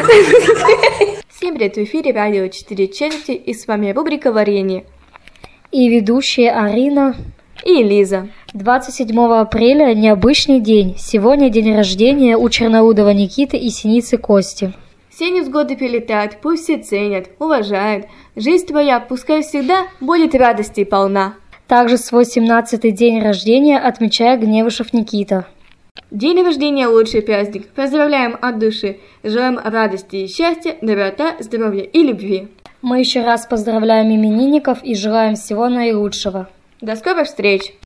Всем привет, в эфире радио 4 четверти, и с вами рубрика «Варенье». И ведущие Арина и Лиза. 27 апреля необычный день. Сегодня день рождения у Черноудова Никиты и Синицы Кости. Все невзгоды прилетают, пусть все ценят, уважают. Жизнь твоя пускай всегда будет радости полна. Также свой 17-й день рождения отмечает Гневышев Никита. День рождения – лучший праздник. Поздравляем от души. Желаем радости и счастья, доброта, здоровья и любви. Мы еще раз поздравляем именинников и желаем всего наилучшего. До скорых встреч!